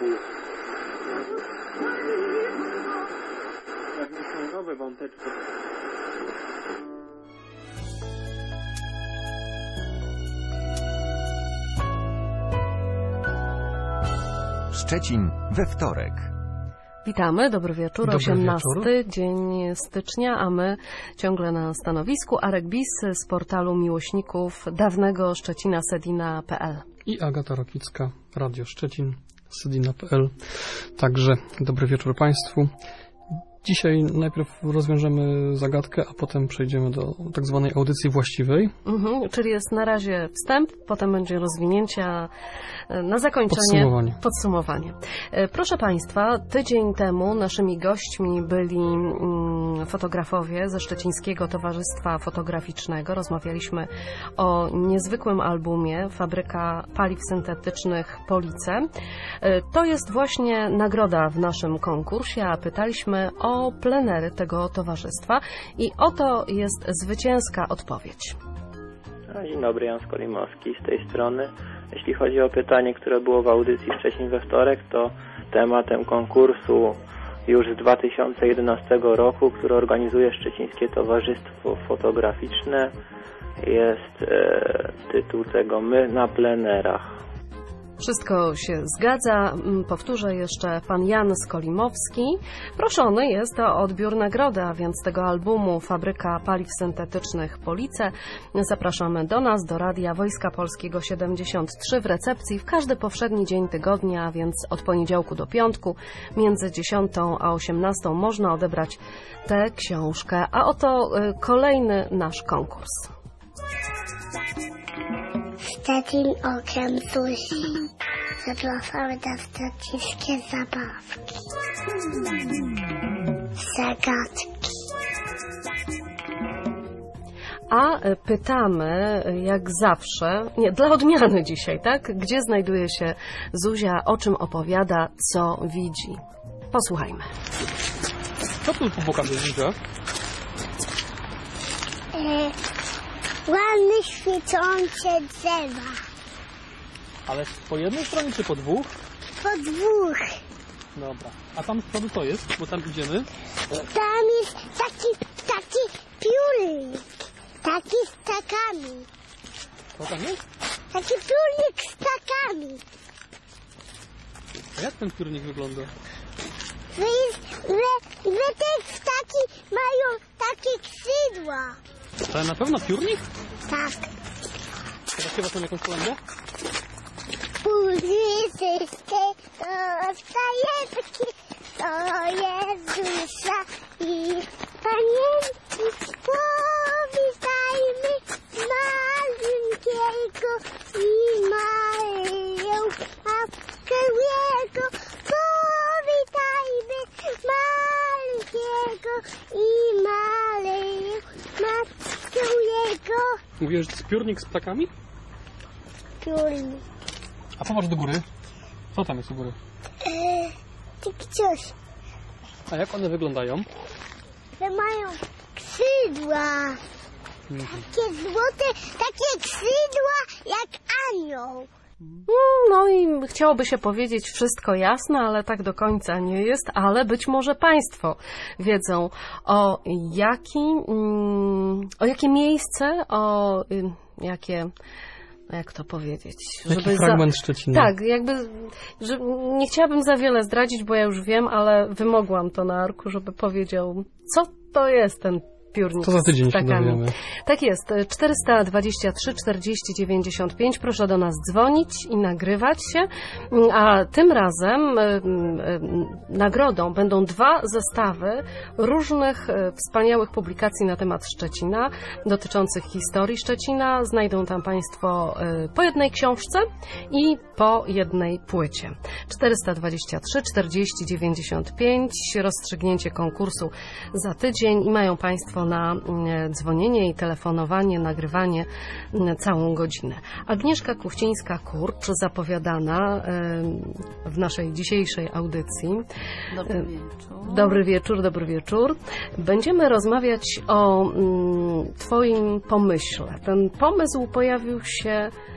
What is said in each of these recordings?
Są nowe wąteczki. Szczecin we wtorek. Witamy, dobry wieczór, Dobry 18 wieczór. dzień stycznia, a my ciągle na stanowisku. Arek Bis z portalu miłośników dawnego Szczecina Sedina.pl. I Agata Rokicka, Radio Szczecin, Sedina.pl. Także dobry wieczór Państwu. Dzisiaj najpierw rozwiążemy zagadkę, a potem przejdziemy do tak zwanej audycji właściwej. Czyli jest na razie wstęp, potem będzie rozwinięcie, a na zakończenie podsumowanie. Proszę Państwa, tydzień temu naszymi gośćmi byli fotografowie ze Szczecińskiego Towarzystwa Fotograficznego. Rozmawialiśmy o niezwykłym albumie Fabryka Paliw Syntetycznych Police. To jest właśnie nagroda w naszym konkursie, a pytaliśmy o plenery tego towarzystwa i oto jest zwycięska odpowiedź. Dzień dobry, Jan Skolimowski z tej strony. Jeśli chodzi o pytanie, które było w audycji Szczecin we wtorek, to tematem konkursu już z 2011 roku, który organizuje Szczecińskie Towarzystwo Fotograficzne, jest tytuł tego My na plenerach. Wszystko się zgadza. Powtórzę jeszcze, pan Jan Skolimowski proszony jest o odbiór nagrody, a więc tego albumu Fabryka Paliw Syntetycznych Police. Zapraszamy do nas, do Radia Wojska Polskiego 73 w recepcji w każdy powszedni dzień tygodnia, a więc od poniedziałku do piątku między 10 a 18 można odebrać tę książkę. A oto kolejny nasz konkurs. Szczecin okiem Zuzi. Zapraszamy na szczecińskie zabawki. Zagadki. A pytamy, jak zawsze, dla odmiany dzisiaj, tak? Gdzie znajduje się Zuzia, o czym opowiada, co widzi. Posłuchajmy. Co tu pokazuje Zuzia? Ładne, świecące drzewa. Ale po jednej stronie czy po dwóch? Po dwóch. Dobra. A tam z przodu co jest? Bo tam idziemy. Tam jest taki piórnik. Taki z ptakami. Co tam jest? Taki piórnik z ptakami. A jak ten piórnik wygląda? Że te ptaki mają takie skrzydła. To na pewno piórnik? Tak. Teraz chyba tam jakąś kolędę? Puszysty to wstajeczki, to jest dusza i panienki. Powitajmy maleńkiego i Maryję matkę jego. Powitajmy maleńkiego i Maryję matkę jego. Mówisz, że to jest piórnik z ptakami? Piórnik. A popatrz do góry. Co tam jest u góry? Coś. A jak one wyglądają? Że mają skrzydła. Takie złote, takie skrzydła jak anioł. No i chciałoby się powiedzieć wszystko jasne, ale tak do końca nie jest, ale być może Państwo wiedzą o jakie miejsce, o jakie... Jak to powiedzieć? Jaki fragment Szczecina? Tak, że nie chciałabym za wiele zdradzić, bo ja już wiem, ale wymogłam to na Arku, żeby powiedział, co to jest ten piórnik. To za tydzień się dowiemy. Tak jest. 423 40 95. Proszę do nas dzwonić i nagrywać się. A tym razem nagrodą będą 2 zestawy różnych wspaniałych publikacji na temat Szczecina, dotyczących historii Szczecina. Znajdą tam Państwo po jednej książce i po jednej płycie. 423 40 95. Rozstrzygnięcie konkursu za tydzień i mają Państwo na dzwonienie i telefonowanie, nagrywanie całą godzinę. Agnieszka Kuchcińska-Kurcz, zapowiadana w naszej dzisiejszej audycji. Dobry wieczór. Dobry wieczór, dobry wieczór. Będziemy rozmawiać o Twoim pomyśle. Ten pomysł pojawił się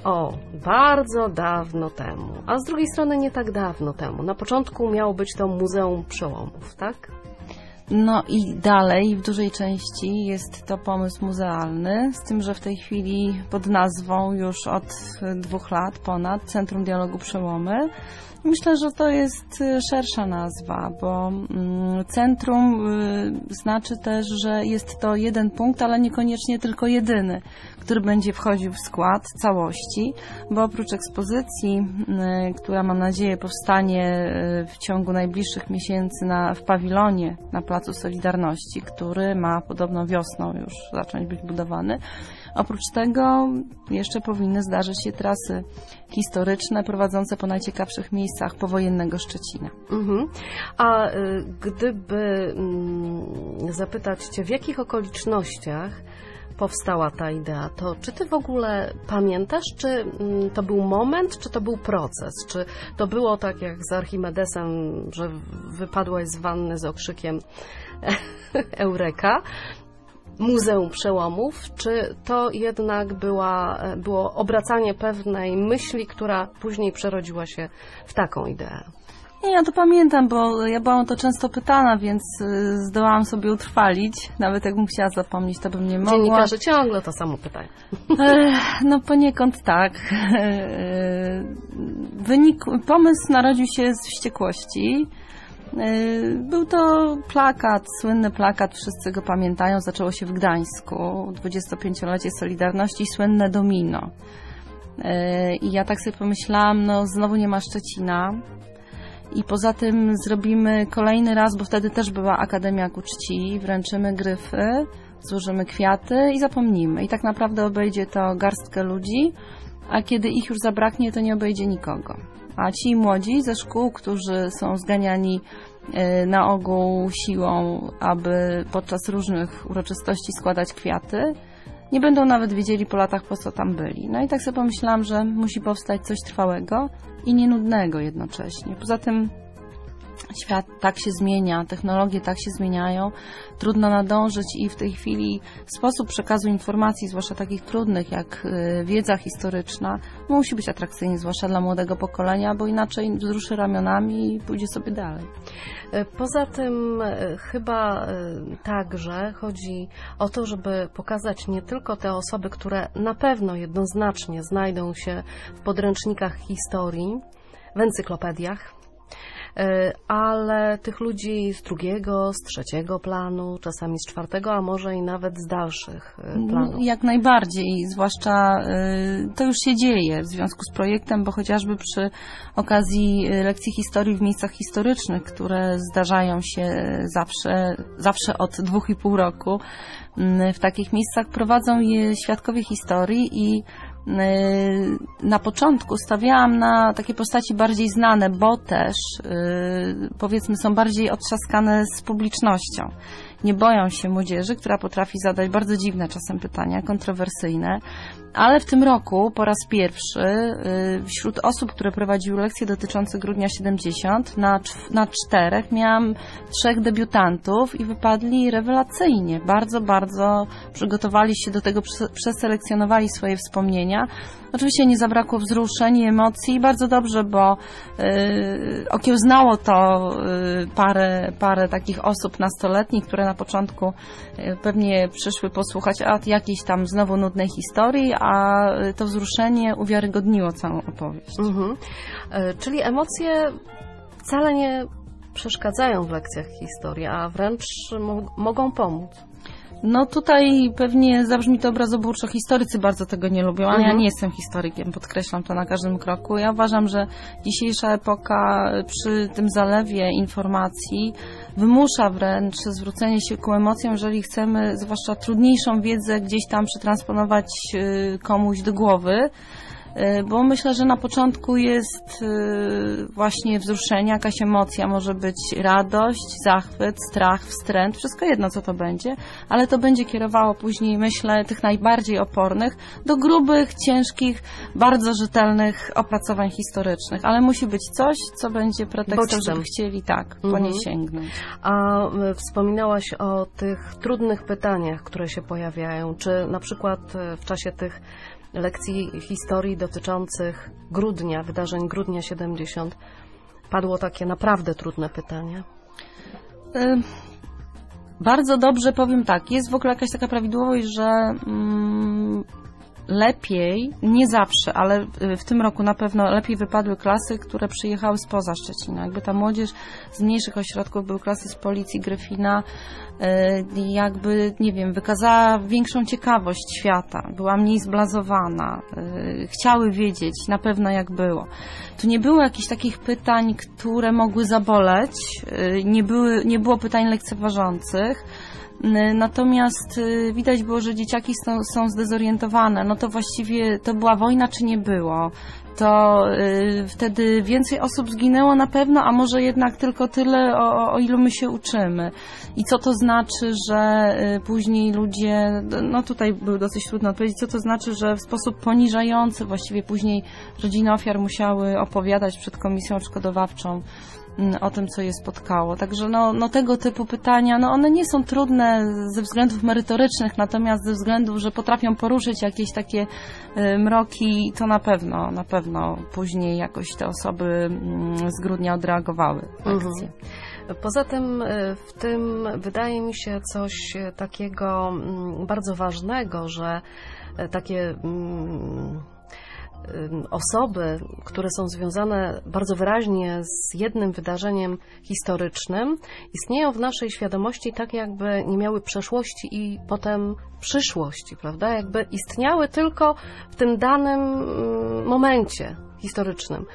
O, bardzo dawno temu, a z drugiej strony nie tak dawno temu. Na początku miało być to Muzeum Przełomów, tak? No i dalej w dużej części jest to pomysł muzealny, z tym, że w tej chwili pod nazwą już od 2 lat ponad Centrum Dialogu Przełomy. Myślę, że to jest szersza nazwa, bo centrum znaczy też, że jest to jeden punkt, ale niekoniecznie tylko jedyny, który będzie wchodził w skład całości, bo oprócz ekspozycji, która mam nadzieję powstanie w ciągu najbliższych miesięcy w pawilonie na Placu Solidarności, który ma podobno wiosną już zacząć być budowany, oprócz tego jeszcze powinny zdarzyć się trasy historyczne prowadzące po najciekawszych miejscach powojennego Szczecina. A gdyby zapytać Cię, w jakich okolicznościach powstała ta idea, to czy Ty w ogóle pamiętasz, czy to był moment, czy to był proces? Czy to było tak jak z Archimedesem, że wypadłaś z wanny z okrzykiem Eureka, Muzeum Przełomów, czy to jednak było obracanie pewnej myśli, która później przerodziła się w taką ideę? Nie, ja to pamiętam, bo ja byłam o to często pytana, więc zdołałam sobie utrwalić. Nawet jakbym chciała zapomnieć, to bym nie mogła. Dziennikarze ciągle to samo pytają. No poniekąd tak. Pomysł narodził się z wściekłości. Był to plakat, słynny plakat, wszyscy go pamiętają, zaczęło się w Gdańsku, 25-lecie Solidarności, słynne domino. I ja tak sobie pomyślałam, no znowu nie ma Szczecina i poza tym zrobimy kolejny raz, bo wtedy też była Akademia ku czci, wręczymy gryfy, złożymy kwiaty i zapomnimy. I tak naprawdę obejdzie to garstkę ludzi, a kiedy ich już zabraknie, to nie obejdzie nikogo. A ci młodzi ze szkół, którzy są zganiani na ogół siłą, aby podczas różnych uroczystości składać kwiaty, nie będą nawet wiedzieli po latach, po co tam byli. No i tak sobie pomyślałam, że musi powstać coś trwałego i nienudnego jednocześnie. Poza tym świat tak się zmienia, technologie tak się zmieniają, trudno nadążyć i w tej chwili sposób przekazu informacji, zwłaszcza takich trudnych jak wiedza historyczna, musi być atrakcyjny, zwłaszcza dla młodego pokolenia, bo inaczej wzruszy ramionami i pójdzie sobie dalej. Poza tym chyba także chodzi o to, żeby pokazać nie tylko te osoby, które na pewno jednoznacznie znajdą się w podręcznikach historii, w encyklopediach, ale tych ludzi z drugiego, z trzeciego planu, czasami z czwartego, a może i nawet z dalszych planów. Jak najbardziej, zwłaszcza to już się dzieje w związku z projektem, bo chociażby przy okazji lekcji historii w miejscach historycznych, które zdarzają się zawsze od 2,5 roku, w takich miejscach prowadzą je świadkowie historii i na początku stawiałam na takie postaci bardziej znane, bo też powiedzmy są bardziej otrzaskane z publicznością. Nie boją się młodzieży, która potrafi zadać bardzo dziwne czasem pytania, kontrowersyjne, ale w tym roku po raz pierwszy wśród osób, które prowadziły lekcje dotyczące grudnia 70 na 4 miałam 3 debiutantów i wypadli rewelacyjnie. Bardzo, bardzo przygotowali się do tego, przeselekcjonowali swoje wspomnienia. Oczywiście nie zabrakło wzruszeń i emocji. Bardzo dobrze, bo okiełznało to parę takich osób nastoletnich, które na początku pewnie przyszły posłuchać jakiejś tam znowu nudnej historii, a to wzruszenie uwiarygodniło całą opowieść. Czyli emocje wcale nie przeszkadzają w lekcjach historii, a wręcz mogą pomóc. No tutaj pewnie zabrzmi to obrazoburczo. Historycy bardzo tego nie lubią, ale ja nie jestem historykiem, podkreślam to na każdym kroku. Ja uważam, że dzisiejsza epoka przy tym zalewie informacji wymusza wręcz zwrócenie się ku emocjom, jeżeli chcemy zwłaszcza trudniejszą wiedzę gdzieś tam przetransponować komuś do głowy. Bo myślę, że na początku jest właśnie wzruszenie, jakaś emocja, może być radość, zachwyt, strach, wstręt, wszystko jedno co to będzie, ale to będzie kierowało później, myślę, tych najbardziej opornych do grubych, ciężkich, bardzo rzetelnych opracowań historycznych, ale musi być coś, co będzie pretekstem, żeby chcieli po nie sięgnąć. A wspominałaś o tych trudnych pytaniach, które się pojawiają, czy na przykład w czasie tych lekcji historii dotyczących grudnia, wydarzeń grudnia 70, padło takie naprawdę trudne pytanie? Bardzo dobrze, powiem tak, jest w ogóle jakaś taka prawidłowość, że lepiej, nie zawsze, ale w tym roku na pewno lepiej wypadły klasy, które przyjechały spoza Szczecina. Jakby ta młodzież z mniejszych ośrodków, były klasy z Policji, Gryfina, jakby, nie wiem, wykazała większą ciekawość świata, była mniej zblazowana, chciały wiedzieć na pewno jak było. Tu nie było jakichś takich pytań, które mogły zaboleć, nie było pytań lekceważących. Natomiast widać było, że dzieciaki są zdezorientowane. No to właściwie to była wojna, czy nie było? To wtedy więcej osób zginęło na pewno, a może jednak tylko tyle, o ilu my się uczymy. I co to znaczy, że później ludzie, no tutaj było dosyć trudno odpowiedzieć, co to znaczy, że w sposób poniżający właściwie później rodziny ofiar musiały opowiadać przed komisją odszkodowawczą o tym, co je spotkało. Także no tego typu pytania, no one nie są trudne ze względów merytorycznych, natomiast ze względów, że potrafią poruszyć jakieś takie mroki, to na pewno później jakoś te osoby z grudnia odreagowały akcję. Poza tym w tym wydaje mi się coś takiego bardzo ważnego, że takie osoby, które są związane bardzo wyraźnie z jednym wydarzeniem historycznym, istnieją w naszej świadomości tak, jakby nie miały przeszłości i potem przyszłości, prawda? Jakby istniały tylko w tym danym momencie historycznym.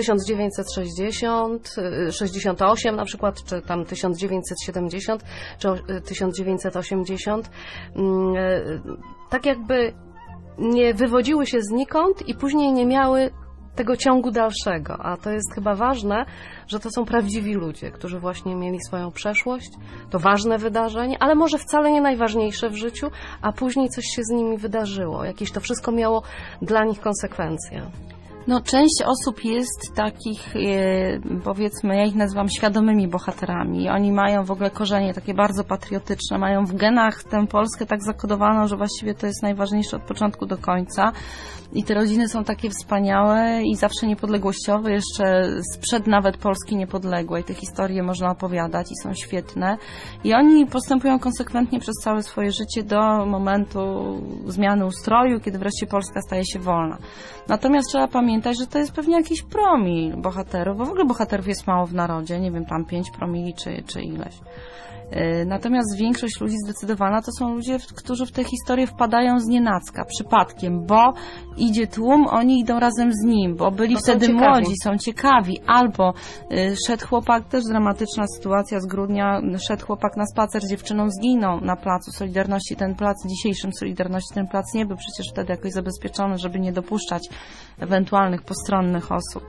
1960, 68 na przykład, czy tam 1970, czy 1980. Tak jakby nie wywodziły się znikąd i później nie miały tego ciągu dalszego. A to jest chyba ważne, że to są prawdziwi ludzie, którzy właśnie mieli swoją przeszłość, to ważne wydarzenie, ale może wcale nie najważniejsze w życiu, a później coś się z nimi wydarzyło. Jakieś to wszystko miało dla nich konsekwencje. No, część osób jest takich, powiedzmy, ja ich nazywam świadomymi bohaterami. Oni mają w ogóle korzenie takie bardzo patriotyczne, mają w genach tę Polskę tak zakodowaną, że właściwie to jest najważniejsze od początku do końca. I te rodziny są takie wspaniałe i zawsze niepodległościowe, jeszcze sprzed nawet Polski niepodległej. Te historie można opowiadać i są świetne. I oni postępują konsekwentnie przez całe swoje życie do momentu zmiany ustroju, kiedy wreszcie Polska staje się wolna. Natomiast trzeba pamiętać, że to jest pewnie jakiś promil bohaterów, bo w ogóle bohaterów jest mało w narodzie, nie wiem, tam 5 promili czy ileś. Natomiast większość ludzi zdecydowana to są ludzie, którzy w tę historię wpadają znienacka, przypadkiem, bo idzie tłum, oni idą razem z nim, bo byli to wtedy młodzi, są ciekawi, albo szedł chłopak, też dramatyczna sytuacja z grudnia, szedł chłopak na spacer z dziewczyną, zginął na placu Solidarności, ten plac, dzisiejszym Solidarności, ten plac nie był przecież wtedy jakoś zabezpieczony, żeby nie dopuszczać ewentualnych postronnych osób.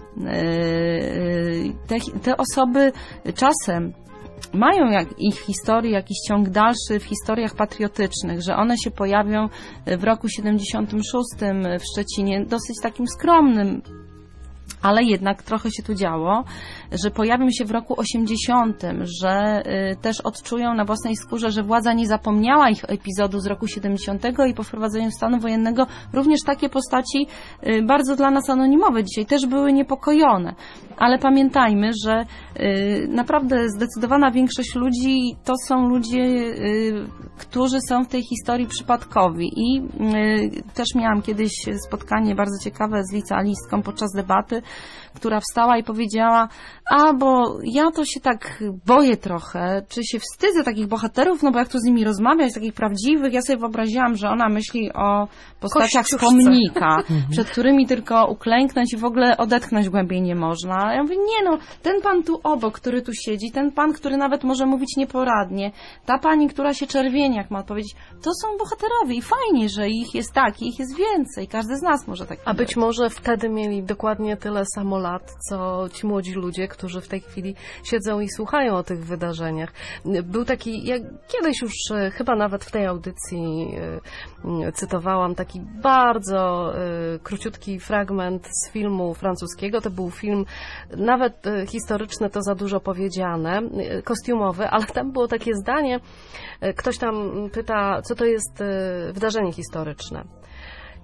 Te osoby czasem mają ich historię, jakiś ciąg dalszy w historiach patriotycznych, że one się pojawią w roku 76 w Szczecinie, dosyć takim skromnym, ale jednak trochę się tu działo, że pojawią się w roku 80, że też odczują na własnej skórze, że władza nie zapomniała ich epizodu z roku 70 i po wprowadzeniu stanu wojennego również takie postaci bardzo dla nas anonimowe dzisiaj też były niepokojone. Ale pamiętajmy, że naprawdę zdecydowana większość ludzi to są ludzie, którzy są w tej historii przypadkowi. I też miałam kiedyś spotkanie bardzo ciekawe z licealistką podczas debaty, która wstała i powiedziała: bo ja to się tak boję trochę, czy się wstydzę takich bohaterów, no bo jak tu z nimi rozmawiać, takich prawdziwych, ja sobie wyobraziłam, że ona myśli o postaciach z pomnika, przed którymi tylko uklęknąć i w ogóle odetchnąć głębiej nie można. A ja mówię, nie no, ten pan tu obok, który tu siedzi, ten pan, który nawet może mówić nieporadnie, ta pani, która się czerwieni, jak ma odpowiedzieć, to są bohaterowie i fajnie, że ich jest tak, ich jest więcej, każdy z nas może tak. A być może wtedy mieli dokładnie tyle samo lat, co ci młodzi ludzie, którzy w tej chwili siedzą i słuchają o tych wydarzeniach. Był taki, ja kiedyś już chyba nawet w tej audycji cytowałam taki bardzo króciutki fragment z filmu francuskiego. To był film, nawet historyczny to za dużo powiedziane, kostiumowy, ale tam było takie zdanie, ktoś tam pyta, co to jest wydarzenie historyczne.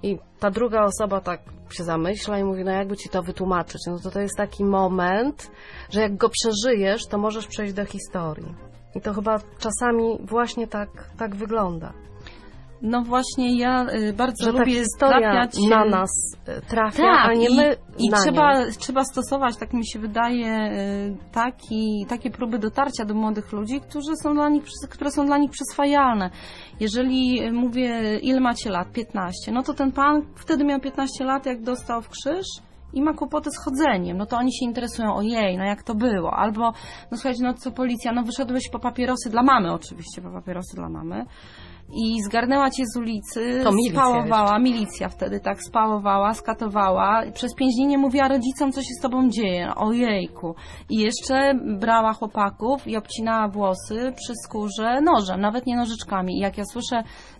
i ta druga osoba tak się zamyśla i mówi, no jakby ci to wytłumaczyć, no to jest taki moment, że jak go przeżyjesz, to możesz przejść do historii. I to chyba czasami właśnie tak wygląda. No właśnie, ja bardzo że lubię historia trafiać na nas trafia, tak, a nie my i na trzeba stosować, tak mi się wydaje, takie próby dotarcia do młodych ludzi, które są dla nich przyswajalne. Jeżeli mówię, ile macie lat? 15. No to ten pan wtedy miał 15 lat, jak dostał w krzyż i ma kłopoty z chodzeniem, no to oni się interesują, ojej, no jak to było, albo, no słuchajcie, no co policja, no wyszedłeś po papierosy dla mamy, oczywiście, po papierosy dla mamy i zgarnęła cię z ulicy, to spałowała, milicja wtedy tak spałowała, skatowała, przez 5 dni nie mówiła rodzicom, co się z tobą dzieje, ojejku, i jeszcze brała chłopaków i obcinała włosy przy skórze nożem, nawet nie nożyczkami, i jak ja słyszę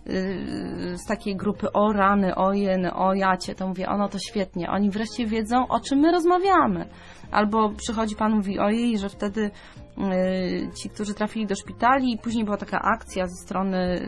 z takiej grupy, o rany, o jeny, o jacie, to mówię, ono to świetnie, oni wreszcie wiedzą, o czym my rozmawiamy. Albo przychodzi pan, mówi, ojej, że wtedy ci, którzy trafili do szpitali i później była taka akcja ze strony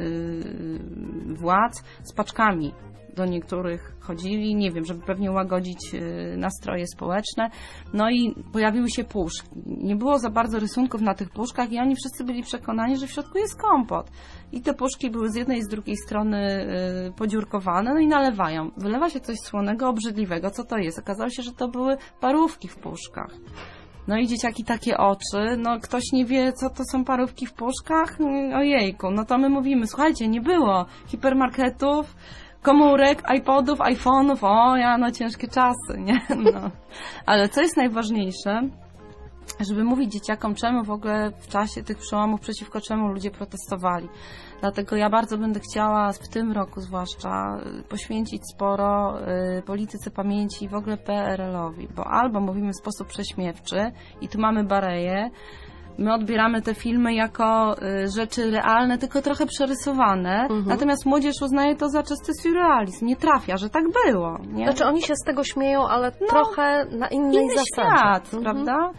władz z paczkami. Do niektórych chodzili, nie wiem, żeby pewnie łagodzić nastroje społeczne. No i pojawiły się puszki. Nie było za bardzo rysunków na tych puszkach i oni wszyscy byli przekonani, że w środku jest kompot. I te puszki były z jednej i z drugiej strony podziurkowane, no i nalewają. Wylewa się coś słonego, obrzydliwego. Co to jest? Okazało się, że to były parówki w puszkach. No i dzieciaki takie oczy, no ktoś nie wie, co to są parówki w puszkach? Ojejku, no to my mówimy, słuchajcie, nie było hipermarketów, komórek, iPodów, iPhone'ów, no ciężkie czasy, nie? No. Ale co jest najważniejsze, żeby mówić dzieciakom, czemu w ogóle w czasie tych przełomów, przeciwko czemu ludzie protestowali. Dlatego ja bardzo będę chciała w tym roku zwłaszcza poświęcić sporo polityce pamięci i w ogóle PRL-owi, bo albo mówimy w sposób prześmiewczy i tu mamy Bareję, my odbieramy te filmy jako rzeczy realne, tylko trochę przerysowane, natomiast młodzież uznaje to za czysty surrealizm, nie trafia, że tak było. Nie? Znaczy oni się z tego śmieją, ale trochę na innej zasadzie. Świat, prawda?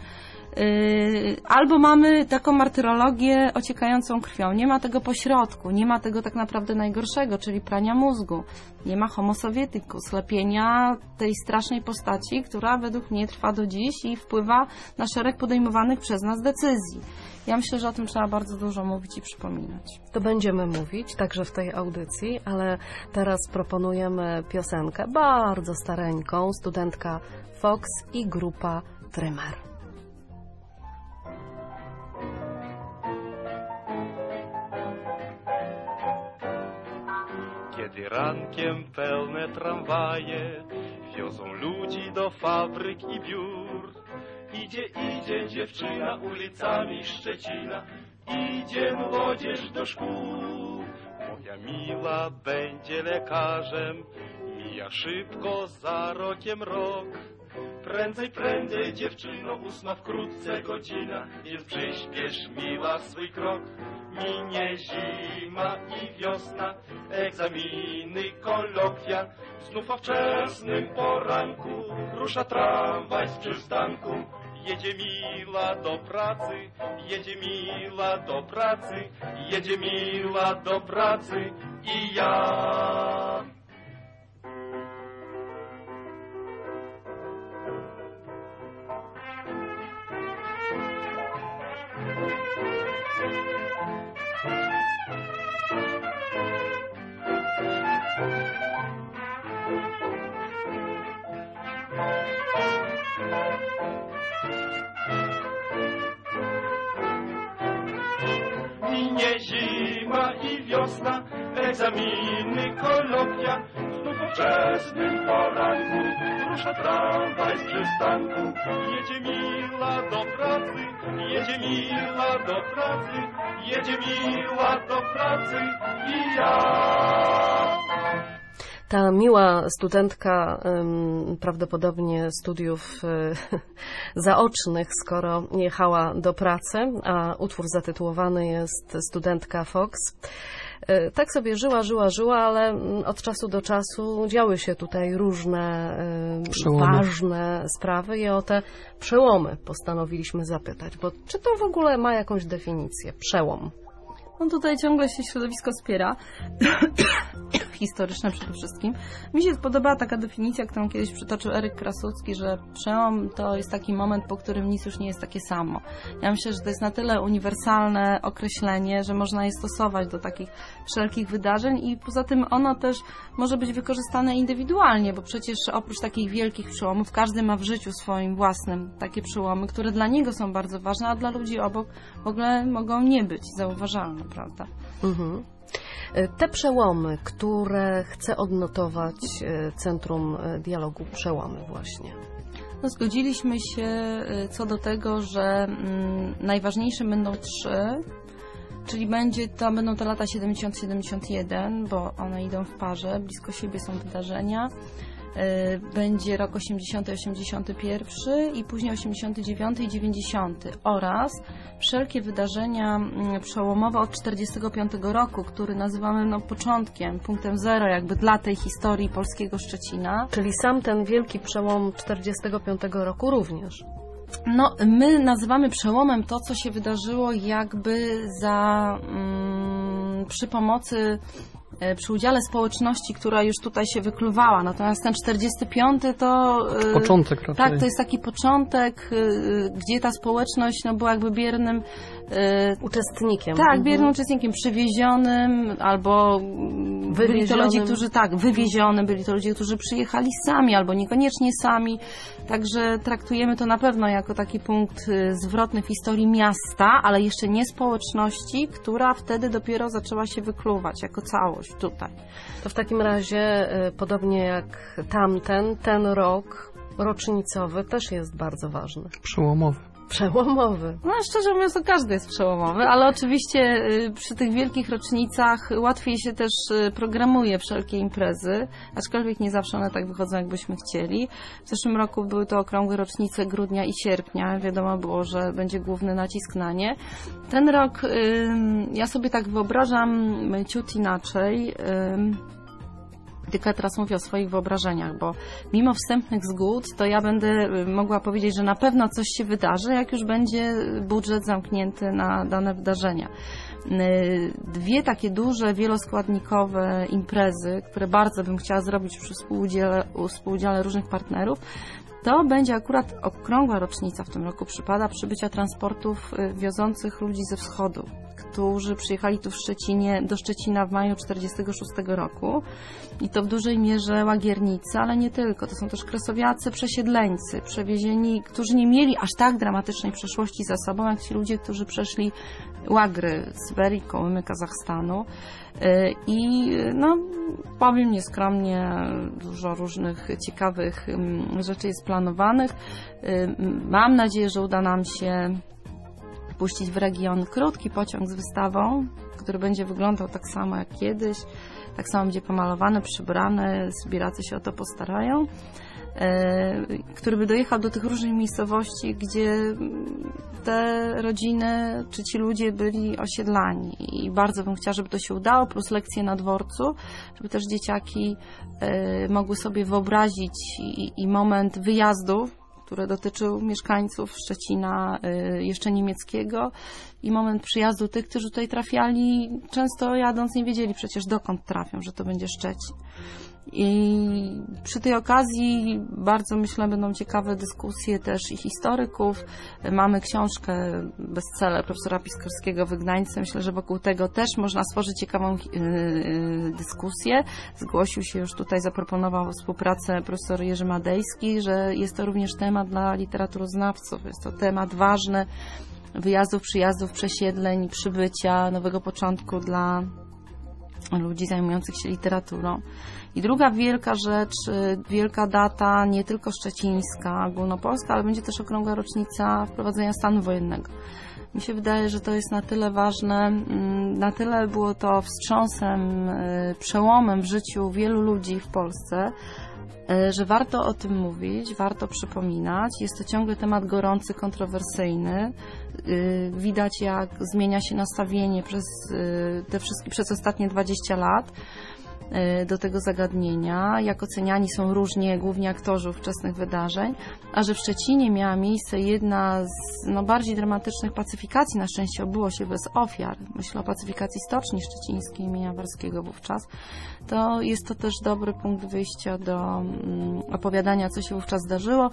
Albo mamy taką martyrologię ociekającą krwią. Nie ma tego pośrodku, nie ma tego tak naprawdę najgorszego, czyli prania mózgu. Nie ma homo sovieticus, lepienia tej strasznej postaci, która według mnie trwa do dziś i wpływa na szereg podejmowanych przez nas decyzji. Ja myślę, że o tym trzeba bardzo dużo mówić i przypominać. To będziemy mówić także w tej audycji, ale teraz proponujemy piosenkę bardzo stareńką, studentka Fox i grupa Trymer. Kiedy rankiem pełne tramwaje wiozą ludzi do fabryk i biur, idzie dziewczyna ulicami Szczecina, idzie młodzież do szkół. Moja miła będzie lekarzem, mija szybko, za rokiem rok. Prędzej dziewczyno, 8 wkrótce godzina, więc przyśpiesz miła swój krok. Minie zima i wiosna, egzaminy, kolokwia. Znów o wczesnym poranku rusza tramwaj z przystanku. Jedzie miła do pracy, jedzie miła do pracy, jedzie miła do pracy i ja. Minie zima i wiosna, egzaminy, kolokwia. Znów o wczesnym poranku rusza tramwaj z przystanku. Jedzie miła do pracy, jedzie miła do pracy, jedzie miła do pracy i ja. Ta miła studentka prawdopodobnie studiów zaocznych, skoro jechała do pracy, a utwór zatytułowany jest Studentka Fox. Tak sobie żyła, ale od czasu do czasu działy się tutaj różne ważne sprawy i o te przełomy postanowiliśmy zapytać, bo czy to w ogóle ma jakąś definicję? Przełom. No tutaj ciągle się środowisko spiera. historyczne przede wszystkim. Mi się podobała taka definicja, którą kiedyś przytoczył Eryk Krasucki, że przełom to jest taki moment, po którym nic już nie jest takie samo. Ja myślę, że to jest na tyle uniwersalne określenie, że można je stosować do takich wszelkich wydarzeń i poza tym ono też może być wykorzystane indywidualnie, bo przecież oprócz takich wielkich przełomów każdy ma w życiu swoim własnym takie przełomy, które dla niego są bardzo ważne, a dla ludzi obok w ogóle mogą nie być zauważalne, prawda? Mhm. Te przełomy, które chce odnotować Centrum Dialogu, przełomy właśnie. No, zgodziliśmy się co do tego, że najważniejsze będą 3, czyli będą to lata 70-71, bo one idą w parze, blisko siebie są wydarzenia. Będzie rok 80-81 i później 89 i 90 oraz wszelkie wydarzenia przełomowe od 45 roku, który nazywamy początkiem, punktem zero jakby dla tej historii polskiego Szczecina. Czyli sam ten wielki przełom 45 roku również. No, my nazywamy przełomem to, co się wydarzyło jakby przy pomocy przy udziale społeczności, która już tutaj się wykluwała. Natomiast ten 45 to... Początek raczej. Tak, to jest taki początek, gdzie ta społeczność była jakby biernym... uczestnikiem. Tak, biernym uczestnikiem, przywiezionym albo byli to ludzie, którzy wywieziony, byli to ludzie, którzy przyjechali sami albo niekoniecznie sami. Także traktujemy to na pewno jako taki punkt zwrotny w historii miasta, ale jeszcze nie społeczności, która wtedy dopiero zaczęła się wykluwać jako całość tutaj. To w takim razie, podobnie jak ten rok rocznicowy też jest bardzo ważny. Przełomowy. Przełomowy. No szczerze mówiąc, to każdy jest przełomowy, ale oczywiście przy tych wielkich rocznicach łatwiej się też programuje wszelkie imprezy, aczkolwiek nie zawsze one tak wychodzą, jakbyśmy chcieli. W zeszłym roku były to okrągłe rocznice grudnia i sierpnia. Wiadomo było, że będzie główny nacisk na nie. Ten rok ja sobie tak wyobrażam ciut inaczej. Tylko teraz mówię o swoich wyobrażeniach, bo mimo wstępnych zgód, to ja będę mogła powiedzieć, że na pewno coś się wydarzy, jak już będzie budżet zamknięty na dane wydarzenia. 2 takie duże, wieloskładnikowe imprezy, które bardzo bym chciała zrobić przy współudziale różnych partnerów, to będzie akurat okrągła rocznica w tym roku przypada przybycia transportów wiozących ludzi ze wschodu, którzy przyjechali tu do Szczecina w maju 1946 roku i to w dużej mierze łagiernicy, ale nie tylko. To są też kresowiacy, przesiedleńcy, przewiezieni, którzy nie mieli aż tak dramatycznej przeszłości za sobą, jak ci ludzie, którzy przeszli łagry Syberii, Kołymy, Kazachstanu. I powiem nieskromnie, dużo różnych ciekawych rzeczy jest planowanych. Mam nadzieję, że uda nam się puścić w region krótki pociąg z wystawą, który będzie wyglądał tak samo jak kiedyś, tak samo będzie pomalowany, przybrany, zbieracy się o to postarają, który by dojechał do tych różnych miejscowości, gdzie te rodziny czy ci ludzie byli osiedlani i bardzo bym chciała, żeby to się udało, plus lekcje na dworcu, żeby też dzieciaki mogły sobie wyobrazić i moment wyjazdów, który dotyczył mieszkańców Szczecina jeszcze niemieckiego i moment przyjazdu tych, którzy tutaj trafiali, często jadąc nie wiedzieli przecież dokąd trafią, że to będzie Szczecin. I przy tej okazji bardzo myślę będą ciekawe dyskusje też i historyków. Mamy książkę bestseller profesora Piskorskiego Wygnańcy. Myślę, że wokół tego też można stworzyć ciekawą dyskusję. Zgłosił się już tutaj, zaproponował współpracę profesor Jerzy Madejski, że jest to również temat dla literaturoznawców. Jest to temat ważny wyjazdów, przyjazdów, przesiedleń, przybycia, nowego początku dla ludzi zajmujących się literaturą. I druga wielka rzecz, wielka data, nie tylko szczecińska, ogólnopolska, ale będzie też okrągła rocznica wprowadzenia stanu wojennego. Mi się wydaje, że to jest na tyle ważne, na tyle było to wstrząsem, przełomem w życiu wielu ludzi w Polsce, że warto o tym mówić, warto przypominać. Jest to ciągle temat gorący, kontrowersyjny. Widać, jak zmienia się nastawienie przez ostatnie 20 lat. do tego zagadnienia, jak oceniani są różnie głównie aktorzy ówczesnych wydarzeń, a że w Szczecinie miała miejsce jedna z bardziej dramatycznych pacyfikacji, na szczęście obyło się bez ofiar, myślę o pacyfikacji Stoczni Szczecińskiej imienia Warskiego wówczas, to jest to też dobry punkt wyjścia do opowiadania, co się wówczas zdarzyło.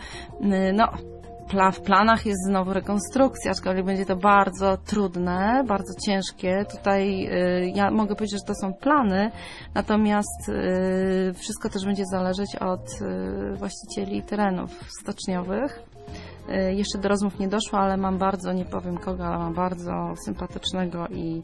W planach jest znowu rekonstrukcja, aczkolwiek będzie to bardzo trudne, bardzo ciężkie. Tutaj ja mogę powiedzieć, że to są plany, natomiast wszystko też będzie zależeć od właścicieli terenów stoczniowych. Jeszcze do rozmów nie doszło, ale mam bardzo, nie powiem kogo, ale mam bardzo sympatycznego i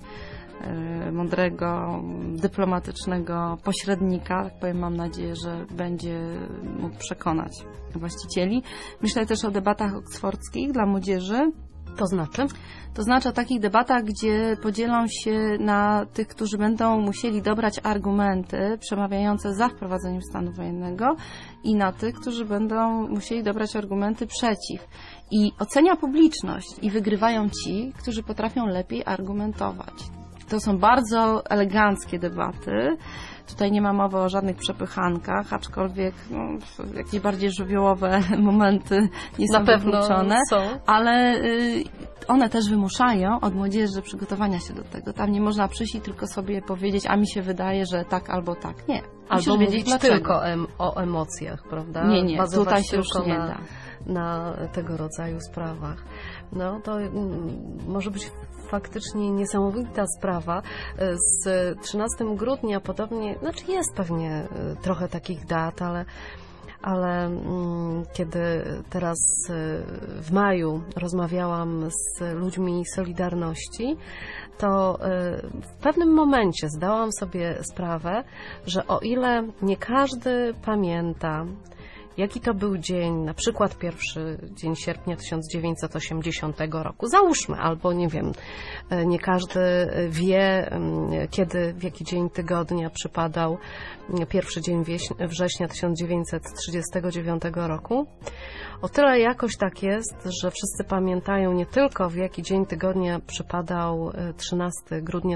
mądrego, dyplomatycznego pośrednika, tak powiem, mam nadzieję, że będzie mógł przekonać właścicieli. Myślę też o debatach oksfordzkich dla młodzieży. To znaczy? To znaczy o takich debatach, gdzie podzielą się na tych, którzy będą musieli dobrać argumenty przemawiające za wprowadzeniem stanu wojennego i na tych, którzy będą musieli dobrać argumenty przeciw. I ocenia publiczność i wygrywają ci, którzy potrafią lepiej argumentować. To są bardzo eleganckie debaty. Tutaj nie ma mowy o żadnych przepychankach, aczkolwiek jakieś bardziej żywiołowe momenty nie są wykluczone, ale one też wymuszają od młodzieży przygotowania się do tego. Tam nie można przyjść i tylko sobie powiedzieć, a mi się wydaje, że tak albo tak. Nie. Albo mówić tylko o emocjach, prawda? Nie, tutaj się już nie da. Na tego rodzaju sprawach. No to może być faktycznie niesamowita sprawa. Z 13 grudnia podobnie, znaczy jest pewnie trochę takich dat, ale kiedy teraz w maju rozmawiałam z ludźmi Solidarności, to w pewnym momencie zdałam sobie sprawę, że o ile nie każdy pamięta, jaki to był dzień, na przykład 1 dzień sierpnia 1980 roku, załóżmy, albo nie wiem, nie każdy wie, kiedy, w jaki dzień tygodnia przypadał 1 dzień września 1939 roku. O tyle jakoś tak jest, że wszyscy pamiętają nie tylko, w jaki dzień tygodnia przypadał 13 grudnia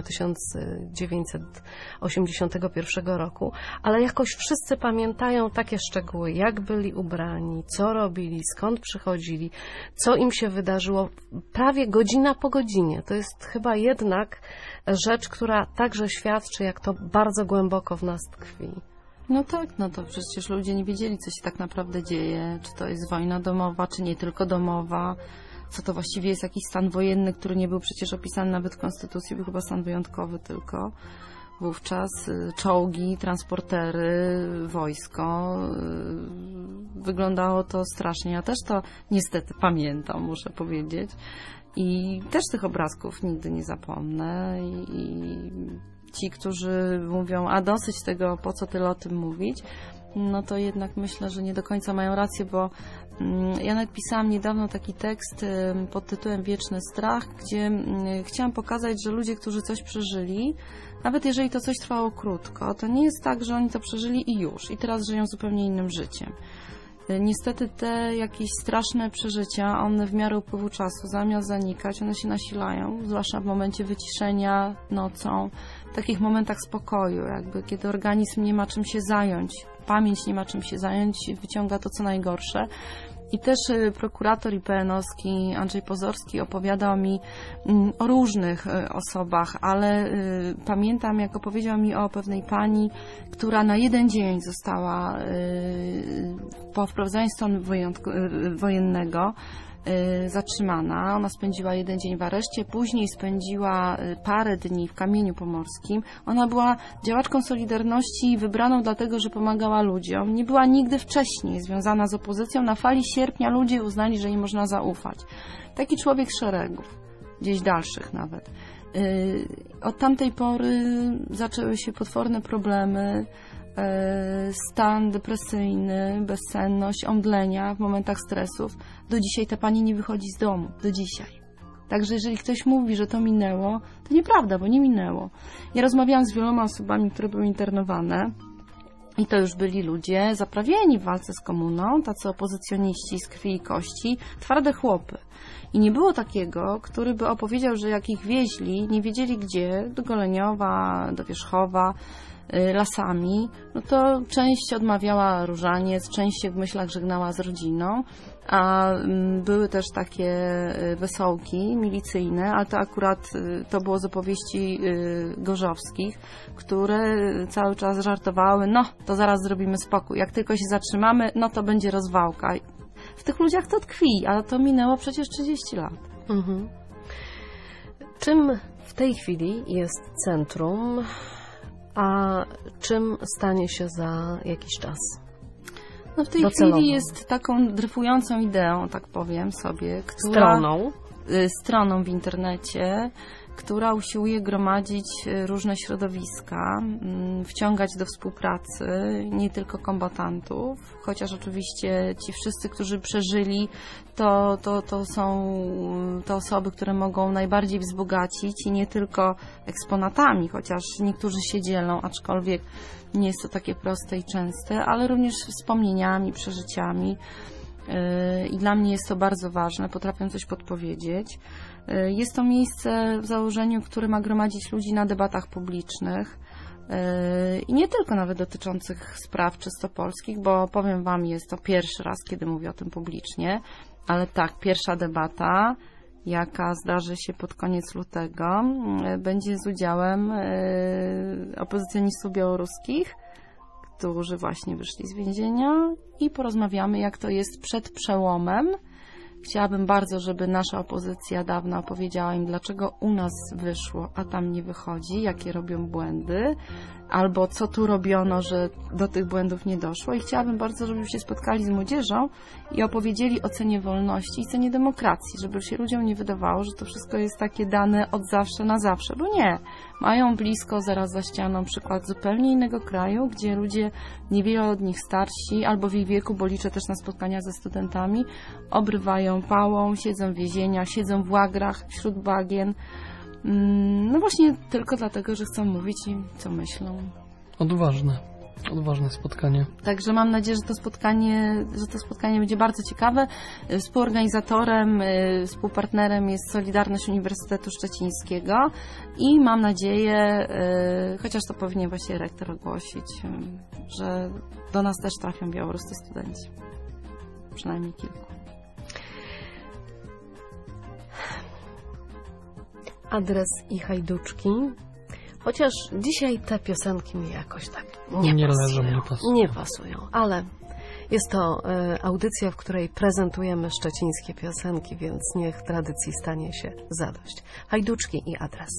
1981 roku, ale jakoś wszyscy pamiętają takie szczegóły, jak byli ubrani, co robili, skąd przychodzili, co im się wydarzyło prawie godzina po godzinie. To jest chyba jednak rzecz, która także świadczy, jak to bardzo głęboko w nas tkwi. No tak, to przecież ludzie nie wiedzieli, co się tak naprawdę dzieje, czy to jest wojna domowa, czy nie tylko domowa, co to właściwie jest jakiś stan wojenny, który nie był przecież opisany nawet w Konstytucji, był chyba stan wyjątkowy tylko. Wówczas czołgi, transportery, wojsko, wyglądało to strasznie. Ja też to niestety pamiętam, muszę powiedzieć. I też tych obrazków nigdy nie zapomnę. I ci, którzy mówią, a dosyć tego, po co tyle o tym mówić, no to jednak myślę, że nie do końca mają rację, bo ja nawet pisałam niedawno taki tekst pod tytułem Wieczny strach, gdzie chciałam pokazać, że ludzie, którzy coś przeżyli, nawet jeżeli to coś trwało krótko, to nie jest tak, że oni to przeżyli i już. I teraz żyją zupełnie innym życiem. Niestety te jakieś straszne przeżycia, one w miarę upływu czasu, zamiast zanikać, one się nasilają, zwłaszcza w momencie wyciszenia nocą, w takich momentach spokoju, jakby kiedy organizm nie ma czym się zająć, pamięć nie ma czym się zająć, wyciąga to, co najgorsze. I też prokurator IPN-owski Andrzej Pozorski opowiadał mi o różnych osobach, ale pamiętam, jak opowiedział mi o pewnej pani, która na jeden dzień została po wprowadzeniu stanu wojennego zatrzymana. Ona spędziła jeden dzień w areszcie, później spędziła parę dni w Kamieniu Pomorskim. Ona była działaczką Solidarności wybraną dlatego, że pomagała ludziom. Nie była nigdy wcześniej związana z opozycją. Na fali sierpnia ludzie uznali, że jej można zaufać. Taki człowiek szeregów, gdzieś dalszych nawet. Od tamtej pory zaczęły się potworne problemy, stan depresyjny, bezsenność, omdlenia w momentach stresów. Do dzisiaj ta pani nie wychodzi z domu. Do dzisiaj. Także jeżeli ktoś mówi, że to minęło, to nieprawda, bo nie minęło. Ja rozmawiałam z wieloma osobami, które były internowane i to już byli ludzie zaprawieni w walce z komuną, tacy opozycjoniści z krwi i kości, twarde chłopy. I nie było takiego, który by opowiedział, że jak ich wieźli, nie wiedzieli gdzie, do Goleniowa, do Wierzchowa, lasami, no to część odmawiała różaniec, część się w myślach żegnała z rodziną, a były też takie wesołki milicyjne, ale to akurat to było z opowieści gorzowskich, które cały czas żartowały, no to zaraz zrobimy spokój, jak tylko się zatrzymamy, no to będzie rozwałka. W tych ludziach to tkwi, ale to minęło przecież 30 lat. Mhm. Czym w tej chwili jest centrum, a czym stanie się za jakiś czas? No w tej chwili jest taką dryfującą ideą, tak powiem sobie, stroną w internecie, która usiłuje gromadzić różne środowiska, wciągać do współpracy nie tylko kombatantów, chociaż oczywiście ci wszyscy, którzy przeżyli, to są te osoby, które mogą najbardziej wzbogacić i nie tylko eksponatami, chociaż niektórzy się dzielą, aczkolwiek nie jest to takie proste i częste, ale również wspomnieniami, przeżyciami. I dla mnie jest to bardzo ważne, potrafią coś podpowiedzieć. Jest to miejsce w założeniu, które ma gromadzić ludzi na debatach publicznych i nie tylko nawet dotyczących spraw czysto polskich, bo powiem Wam, jest to pierwszy raz, kiedy mówię o tym publicznie, ale tak, pierwsza debata, jaka zdarzy się pod koniec lutego, będzie z udziałem opozycjonistów białoruskich, którzy właśnie wyszli z więzienia i porozmawiamy, jak to jest przed przełomem. Chciałabym bardzo, żeby nasza opozycja dawna opowiedziała im, dlaczego u nas wyszło, a tam nie wychodzi, jakie robią błędy, albo co tu robiono, że do tych błędów nie doszło. I chciałabym bardzo, żeby się spotkali z młodzieżą i opowiedzieli o cenie wolności i cenie demokracji, żeby się ludziom nie wydawało, że to wszystko jest takie dane od zawsze na zawsze, bo nie. Mają blisko, zaraz za ścianą przykład zupełnie innego kraju, gdzie ludzie niewiele od nich starsi, albo w ich wieku, bo liczę też na spotkania ze studentami, obrywają pałą, siedzą w więzieniach, siedzą w łagrach wśród bagien. No właśnie tylko dlatego, że chcą mówić im, co myślą. Odważne spotkanie. Także mam nadzieję, że to spotkanie będzie bardzo ciekawe. Współorganizatorem, współpartnerem jest Solidarność Uniwersytetu Szczecińskiego i mam nadzieję, chociaż to powinien właśnie rektor ogłosić, że do nas też trafią białoruscy studenci. Przynajmniej kilku. Adres i hajduczki. Chociaż dzisiaj te piosenki mi jakoś tak nie pasują. Ale jest to audycja, w której prezentujemy szczecińskie piosenki, więc niech tradycji stanie się zadość. Hajduczki i adres.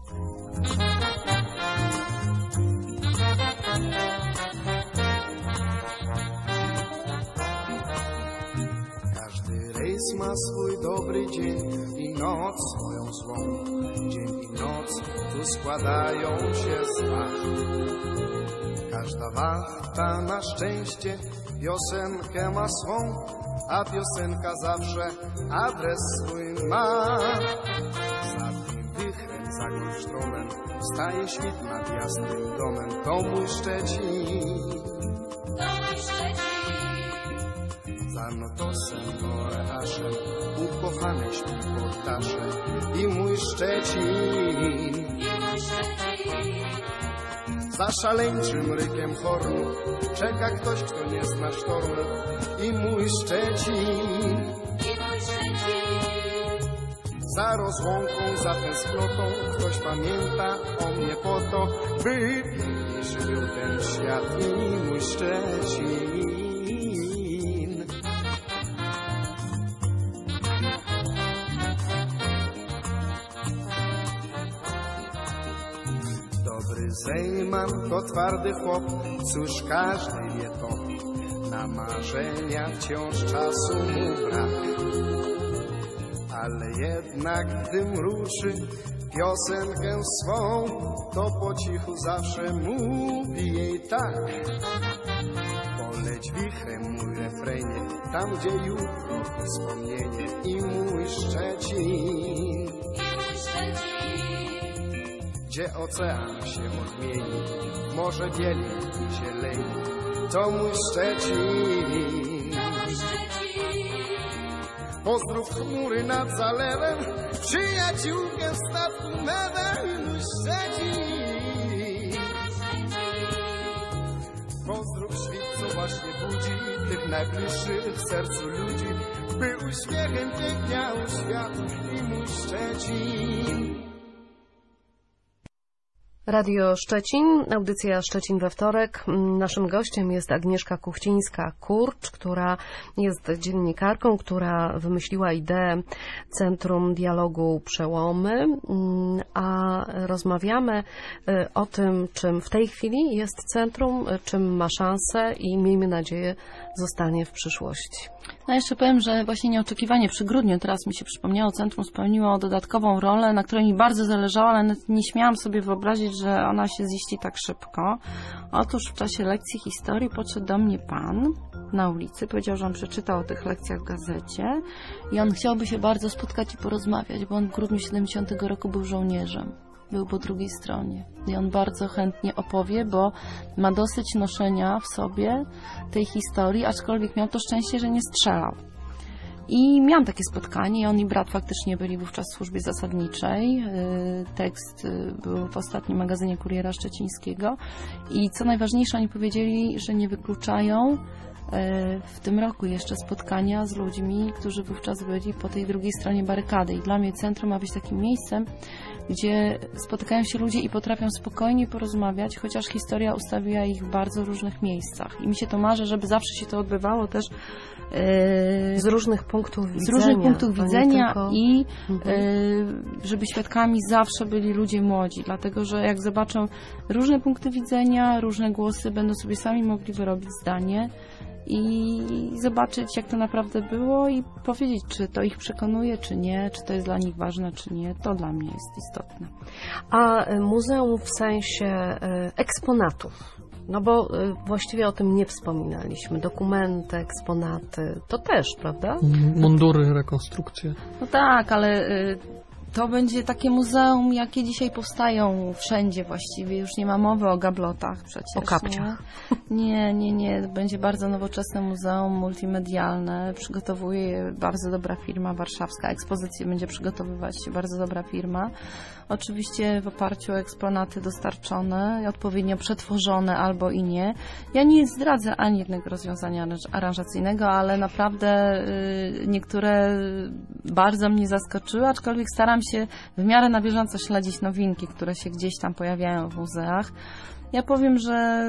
Rejs ma swój dobry dzień i noc swoją złą. Dzień i noc tu składają się z wacht. Każda wachta na szczęście piosenkę ma swą, a piosenka zawsze adres swój ma. Za tym wichrem, za krusztomem wstaje świt nad jasnym domem. To mój Szczecin. Za notosem, oreszem, ukochane śpi pod daszem i mój Szczecin. Za szaleńczym rykiem hornu czeka ktoś, kto nie zna sztormu i mój Szczecin. Za rozłąką, za tęsknotą ktoś pamięta o mnie po to, by piękniejszy był ten świat i mój Szczecin. Zejman to twardy chłop, cóż każdy wie to, na marzenia wciąż czasu mu brak. Ale jednak gdy mruczy piosenkę swą, to po cichu zawsze mówi jej tak. Poleć wichrem mój refrenie, tam gdzie jutro wspomnienie i mój Szczecin. Gdzie ocean się odmieni, morze bieli i zieleni, to mój Szczecin. Pozdrów chmury nad zalewem, przyjaciółkę w statku mewem, mój Szczecin. świt, co właśnie budzi tych najbliższych sercu ludzi, by uśmiechem piękniał świat i mój Szczecin. Radio Szczecin, audycja Szczecin we wtorek. Naszym gościem jest Agnieszka Kuchcińska-Kurcz, która jest dziennikarką, która wymyśliła ideę Centrum Dialogu Przełomy, a rozmawiamy o tym, czym w tej chwili jest centrum, czym ma szansę i miejmy nadzieję zostanie w przyszłości. No jeszcze powiem, że właśnie nieoczekiwanie przy grudniu, teraz mi się przypomniało, centrum spełniło dodatkową rolę, na której mi bardzo zależało, ale nawet nie śmiałam sobie wyobrazić, że ona się ziści tak szybko. Otóż w czasie lekcji historii podszedł do mnie pan na ulicy, powiedział, że on przeczytał o tych lekcjach w gazecie i on chciałby się bardzo spotkać i porozmawiać, bo on w grudniu 70 roku był żołnierzem. Był po drugiej stronie. I on bardzo chętnie opowie, bo ma dosyć noszenia w sobie tej historii, aczkolwiek miał to szczęście, że nie strzelał. I miałam takie spotkanie, on i brat faktycznie byli wówczas w służbie zasadniczej. Tekst był w ostatnim magazynie Kuriera Szczecińskiego. I co najważniejsze, oni powiedzieli, że nie wykluczają w tym roku jeszcze spotkania z ludźmi, którzy wówczas byli po tej drugiej stronie barykady. I dla mnie centrum ma być takim miejscem, gdzie spotykają się ludzie i potrafią spokojnie porozmawiać, chociaż historia ustawiła ich w bardzo różnych miejscach. I mi się to marzy, żeby zawsze się to odbywało też z różnych punktów widzenia. Z różnych punktów widzenia tylko... i żeby świadkami zawsze byli ludzie młodzi, dlatego że jak zobaczą różne punkty widzenia, różne głosy, będą sobie sami mogli wyrobić zdanie i zobaczyć, jak to naprawdę było i powiedzieć, czy to ich przekonuje, czy nie, czy to jest dla nich ważne, czy nie. To dla mnie jest istotne. A muzeum w sensie eksponatów? No bo właściwie o tym nie wspominaliśmy. Dokumenty, eksponaty, to też, prawda? Mundury, rekonstrukcje. No tak, ale to będzie takie muzeum, jakie dzisiaj powstają wszędzie właściwie. Już nie ma mowy o gablotach przecież. O kapciach. Nie. Będzie bardzo nowoczesne muzeum multimedialne. Przygotowuje je bardzo dobra firma warszawska. Ekspozycję będzie przygotowywać bardzo dobra firma. Oczywiście w oparciu o eksponaty dostarczone, odpowiednio przetworzone albo i nie. Ja nie zdradzę ani jednego rozwiązania aranżacyjnego, ale naprawdę niektóre bardzo mnie zaskoczyły, aczkolwiek staram się w miarę na bieżąco śledzić nowinki, które się gdzieś tam pojawiają w muzeach. Ja powiem, że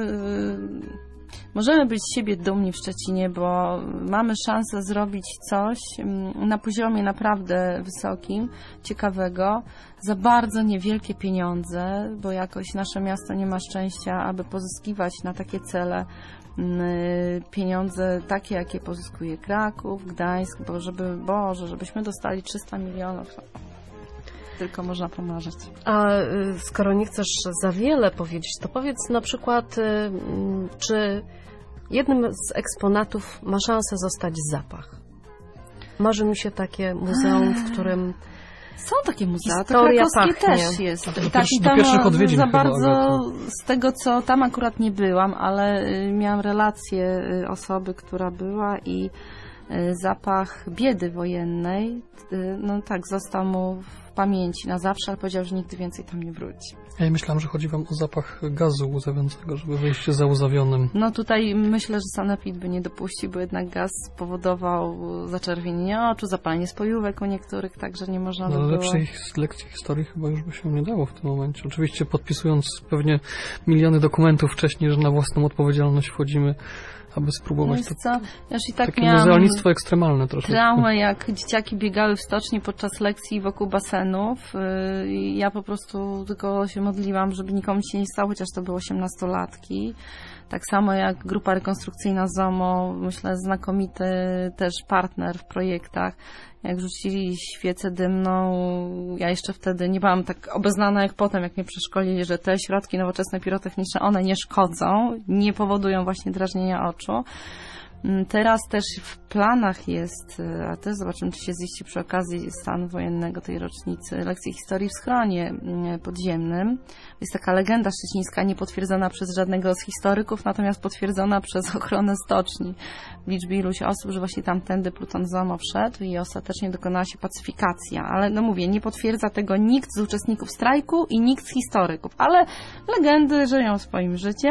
możemy być z siebie dumni w Szczecinie, bo mamy szansę zrobić coś na poziomie naprawdę wysokim, ciekawego, za bardzo niewielkie pieniądze, bo jakoś nasze miasto nie ma szczęścia, aby pozyskiwać na takie cele pieniądze takie, jakie pozyskuje Kraków, Gdańsk, żebyśmy dostali 300 milionów. Tylko można pomarzyć. A skoro nie chcesz za wiele powiedzieć, to powiedz na przykład, czy jednym z eksponatów ma szansę zostać zapach. Marzy mi się takie muzeum, w którym są takie muzea, historia to krakowskie pachnie. też jest. Do pierwszych odwiedzin za chyba, bardzo Agato. z tego, co tam akurat nie byłam, ale miałam relację osoby, która była i zapach biedy wojennej, no tak, został mu w pamięci na zawsze, ale powiedział, że nigdy więcej tam nie wróci. Ja myślałam, że chodzi wam o zapach gazu łzawiącego, żeby wyjść załzawionym. No tutaj myślę, że sanepid by nie dopuścił, bo jednak gaz spowodował zaczerwienienie oczu, zapalenie spojówek u niektórych, także nie można by było... Lepszej lekcji historii chyba już by się nie dało w tym momencie. Oczywiście podpisując pewnie miliony dokumentów wcześniej, że na własną odpowiedzialność wchodzimy, aby spróbować co? Ja już i tak takie miałam muzealnictwo ekstremalne troszeczkę. traumę, jak dzieciaki biegały w stoczni podczas lekcji wokół basenów. I ja po prostu tylko się modliłam, żeby nikomu się nie stało, chociaż to były 18-latki. Tak samo jak grupa rekonstrukcyjna ZOMO, myślę, znakomity też partner w projektach. Jak rzucili świecę dymną, ja jeszcze wtedy nie byłam tak obeznana jak potem, jak mnie przeszkolili, że te środki nowoczesne pirotechniczne, one nie szkodzą, nie powodują właśnie drażnienia oczu. Teraz też w planach jest, a też zobaczymy, czy się ziści przy okazji stanu wojennego tej rocznicy, lekcji historii w schronie podziemnym. Jest taka legenda szczecińska, niepotwierdzona przez żadnego z historyków, natomiast potwierdzona przez ochronę stoczni w liczbie iluś osób, że właśnie tamtędy pluton ZOMO wszedł i ostatecznie dokonała się pacyfikacja. Ale no mówię, nie potwierdza tego nikt z uczestników strajku i nikt z historyków, ale legendy żyją swoim życiem.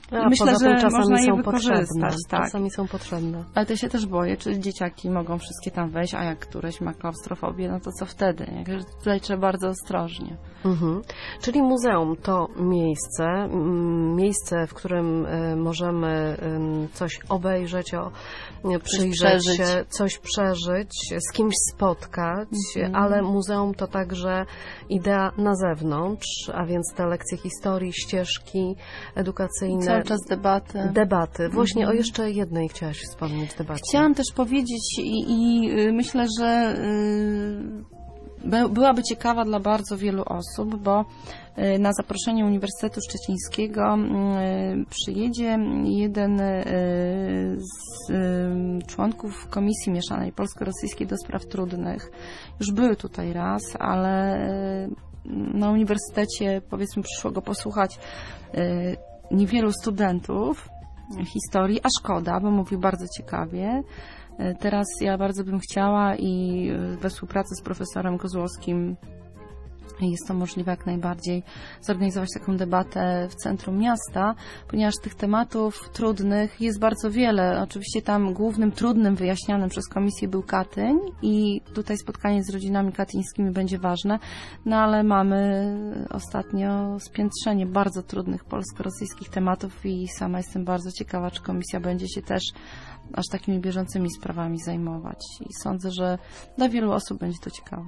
myślę, że czasami można je są wykorzystać. potrzebne. Tak. Czasami są potrzebne. Ale to się też boję, czy dzieciaki mogą wszystkie tam wejść, a jak któreś ma klaustrofobię, no to co wtedy? Tutaj trzeba bardzo ostrożnie. Czyli muzeum to miejsce, w którym możemy coś obejrzeć, przyjrzeć się, coś przeżyć, z kimś spotkać, ale muzeum to także idea na zewnątrz, a więc te lekcje historii, ścieżki edukacyjne. Cały czas debaty. Właśnie o jeszcze jednej chciałaś wspomnieć debacie. Chciałam też powiedzieć i myślę, że byłaby ciekawa dla bardzo wielu osób, bo na zaproszenie Uniwersytetu Szczecińskiego przyjedzie jeden z członków Komisji Mieszanej Polsko-Rosyjskiej do Spraw Trudnych. Już był tutaj raz, ale na uniwersytecie, powiedzmy, przyszło go posłuchać niewielu studentów historii, a szkoda, bo mówił bardzo ciekawie. Teraz ja bardzo bym chciała i we współpracy z profesorem Kozłowskim jest to możliwe jak najbardziej zorganizować taką debatę w centrum miasta, ponieważ tych tematów trudnych jest bardzo wiele. Oczywiście tam głównym trudnym wyjaśnianym przez komisję był Katyń i tutaj spotkanie z rodzinami katyńskimi będzie ważne, no ale mamy ostatnio spiętrzenie bardzo trudnych polsko-rosyjskich tematów i sama jestem bardzo ciekawa, czy komisja będzie się też aż takimi bieżącymi sprawami zajmować i sądzę, że dla wielu osób będzie to ciekawe.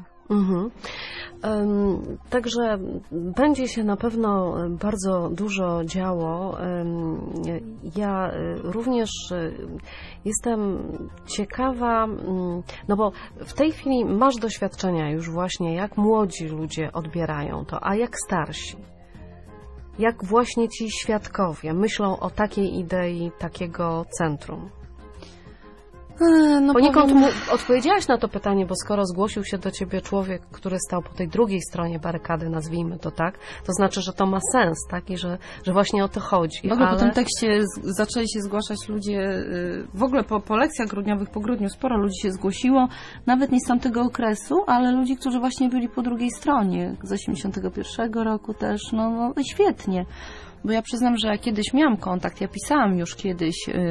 Także będzie się na pewno bardzo dużo działo. Ja również jestem ciekawa, no bo w tej chwili masz doświadczenia już właśnie, jak młodzi ludzie odbierają to, a jak starsi. Jak właśnie ci świadkowie myślą o takiej idei, takiego centrum? Poniekąd odpowiedziałaś na to pytanie, bo skoro zgłosił się do ciebie człowiek, który stał po tej drugiej stronie barykady, nazwijmy to tak, to znaczy, że to ma sens, tak? I że właśnie o to chodzi. W ogóle po tym tekście zaczęli się zgłaszać ludzie, w ogóle po lekcjach grudniowych, po grudniu sporo ludzi się zgłosiło, nawet nie z tamtego okresu, ale ludzi, którzy właśnie byli po drugiej stronie, z 81 roku też, no świetnie. Bo ja przyznam, że ja kiedyś miałam kontakt, ja pisałam już kiedyś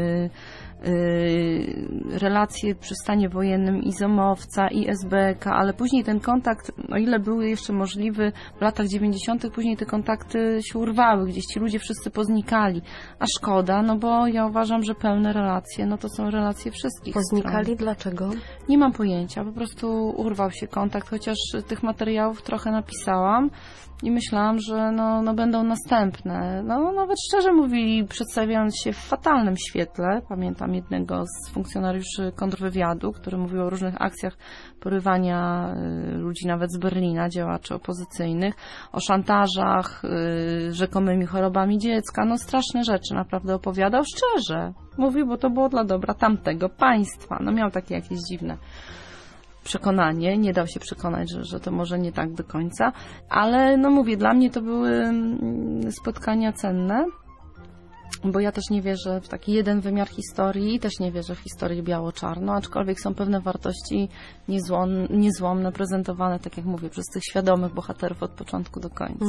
relacje przy stanie wojennym i Zomowca, i SBK, ale później ten kontakt, o ile był jeszcze możliwy w latach 90., później te kontakty się urwały, gdzieś ci ludzie wszyscy poznikali. A szkoda, no bo ja uważam, że pełne relacje, no to są relacje wszystkich Poznikali? stron. Dlaczego? Nie mam pojęcia, po prostu urwał się kontakt, chociaż tych materiałów trochę napisałam i myślałam, że no będą następne. No nawet szczerze mówili, przedstawiając się w fatalnym świetle. Pamiętam jednego z funkcjonariuszy kontrwywiadu, który mówił o różnych akcjach porywania ludzi nawet z Berlina, działaczy opozycyjnych, o szantażach, rzekomymi chorobami dziecka. No straszne rzeczy naprawdę opowiadał szczerze. Mówił, bo to było dla dobra tamtego państwa. No miał takie jakieś dziwne przekonanie, nie dał się przekonać, że to może nie tak do końca, ale no mówię, dla mnie to były spotkania cenne, bo ja też nie wierzę w taki jeden wymiar historii, też nie wierzę w historię biało-czarno, aczkolwiek są pewne wartości niezłomne, prezentowane, tak jak mówię, przez tych świadomych bohaterów od początku do końca.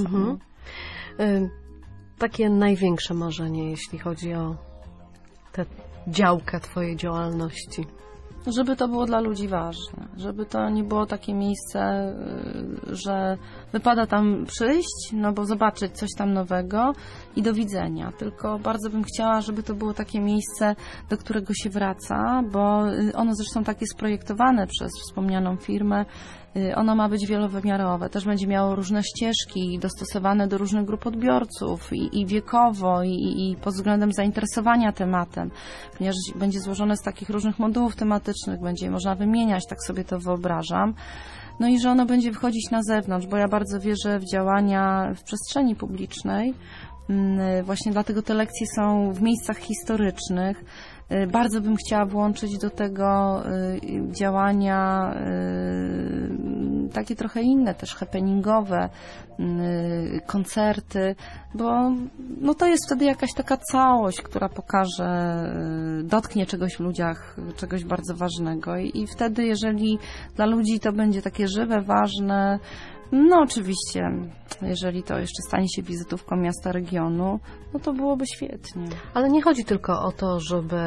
Takie największe marzenie, jeśli chodzi o tę działkę twojej działalności. Żeby to było dla ludzi ważne, żeby to nie było takie miejsce, że wypada tam przyjść, no bo zobaczyć coś tam nowego i do widzenia, tylko bardzo bym chciała, żeby to było takie miejsce, do którego się wraca, bo ono zresztą tak jest projektowane przez wspomnianą firmę. Ono ma być wielowymiarowe, też będzie miało różne ścieżki dostosowane do różnych grup odbiorców i wiekowo, i pod względem zainteresowania tematem, ponieważ będzie złożone z takich różnych modułów tematycznych, będzie je można wymieniać, tak sobie to wyobrażam. No i że ono będzie wychodzić na zewnątrz, bo ja bardzo wierzę w działania w przestrzeni publicznej. Właśnie dlatego te lekcje są w miejscach historycznych. Bardzo bym chciała włączyć do tego działania takie trochę inne, też happeningowe, koncerty, bo no to jest wtedy jakaś taka całość, która pokaże, dotknie czegoś w ludziach, czegoś bardzo ważnego i wtedy, jeżeli dla ludzi to będzie takie żywe, ważne, No oczywiście, jeżeli to jeszcze stanie się wizytówką miasta regionu, no to byłoby świetnie. Ale nie chodzi tylko o to,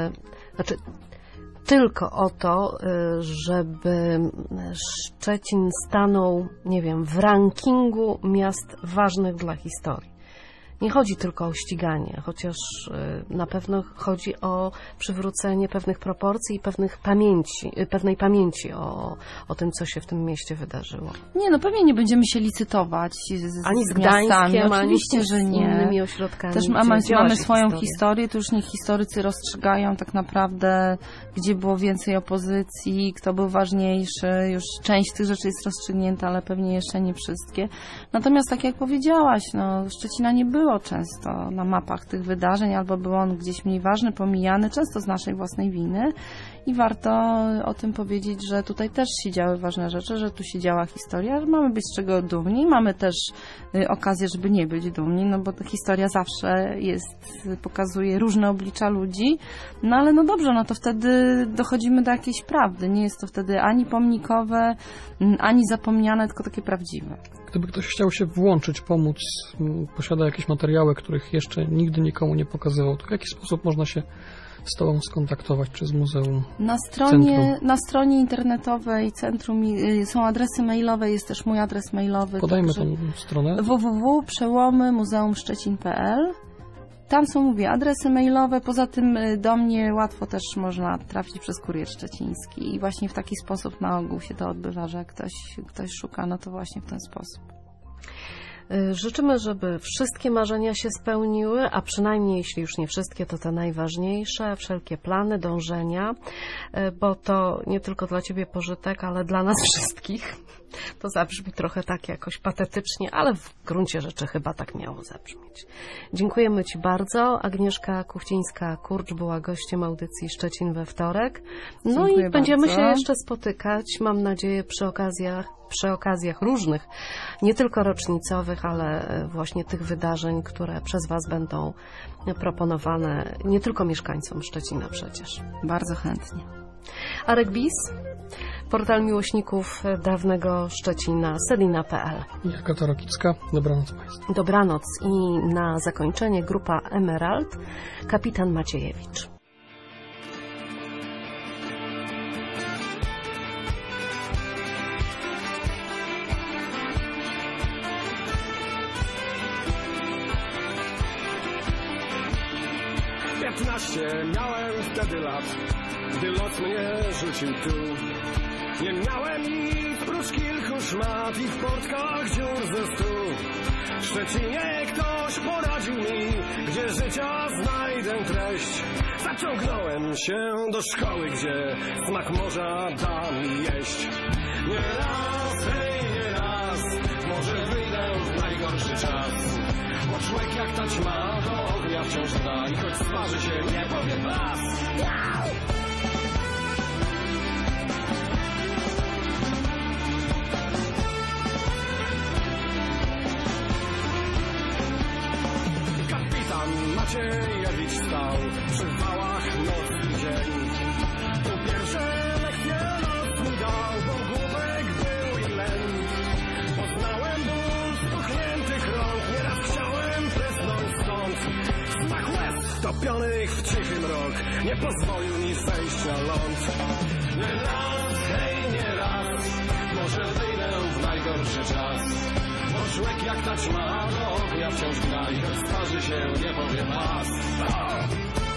żeby Szczecin stanął, nie wiem, w rankingu miast ważnych dla historii. Nie chodzi tylko o ściganie, chociaż na pewno chodzi o przywrócenie pewnych proporcji i pewnej pamięci o tym, co się w tym mieście wydarzyło. Nie, no pewnie nie będziemy się licytować ani z miastami. Gdańskiem, Oczywiście, ani że z nie. innymi ośrodkami. Też mamy swoją historię, to już niech historycy rozstrzygają tak naprawdę, gdzie było więcej opozycji, kto był ważniejszy. Już część tych rzeczy jest rozstrzygnięta, ale pewnie jeszcze nie wszystkie. Natomiast tak jak powiedziałaś, no Szczecina nie było często na mapach tych wydarzeń, albo był on gdzieś mniej ważny, pomijany, często z naszej własnej winy i warto o tym powiedzieć, że tutaj też się działy ważne rzeczy, że tu się działa historia, że mamy być z czego dumni, mamy też okazję, żeby nie być dumni, no bo ta historia zawsze pokazuje różne oblicza ludzi, no ale no dobrze, no to wtedy dochodzimy do jakiejś prawdy, nie jest to wtedy ani pomnikowe, ani zapomniane, tylko takie prawdziwe. Gdyby ktoś chciał się włączyć, pomóc, posiada jakieś materiały, których jeszcze nigdy nikomu nie pokazywał, to w jaki sposób można się z Tobą skontaktować, czy z muzeum? Na stronie internetowej centrum są adresy mailowe, jest też mój adres mailowy. Podajmy tą stronę. www.przełomy-muzeum-szczecin.pl. Tam są, mówię, adresy mailowe, poza tym do mnie łatwo też można trafić przez kurier szczeciński i właśnie w taki sposób na ogół się to odbywa, że ktoś szuka, no to właśnie w ten sposób. Życzymy, żeby wszystkie marzenia się spełniły, a przynajmniej jeśli już nie wszystkie, to te najważniejsze, wszelkie plany, dążenia, bo to nie tylko dla Ciebie pożytek, ale dla nas wszystkich. To zabrzmi trochę tak jakoś patetycznie, ale w gruncie rzeczy chyba tak miało zabrzmieć. Dziękujemy Ci bardzo. Agnieszka Kuchcińska-Kurcz była gościem audycji Szczecin we wtorek. No Dziękuję i będziemy bardzo. się jeszcze spotykać, mam nadzieję, przy okazjach różnych, nie tylko rocznicowych, ale właśnie tych wydarzeń, które przez Was będą proponowane nie tylko mieszkańcom Szczecina przecież. Bardzo chętnie. Arek Bis, portal miłośników dawnego Szczecina, sedina.pl. I Agata Rokicka. Dobranoc Państwu. Dobranoc i na zakończenie grupa Emerald, kapitan Maciejewicz. Miałem wtedy lat, gdy los mnie rzucił tu. Nie miałem nic prócz kilku szmat i w portkach dziur ze 100. W Szczecinie ktoś poradził mi, gdzie życia znajdę treść. Zaciągnąłem się do szkoły, gdzie smak morza da mi jeść. Nie raz, hej, nie raz, może wyjdę w najgorszy czas. Bo człowiek jak taćma do ognia wciąż da i choć smaży się, nie powiem raz. Kapitan Maciejewicz stał przy wałach noc i dzień. Tu pierwsze lekcje los mi dał, bo głupek był i lęk. Poznałem ból spuchniętych rąk, nieraz chciałem prysnąć stąd. Smak łez topionych w cichy mrok nie pozwolił mi zejść na ląd. Nie raz, hej, nie raz, może wyjdę w najgorszy czas. Bo człowiek jak taćma do ognia wciąż gra i choć starzy się, nie powiem was.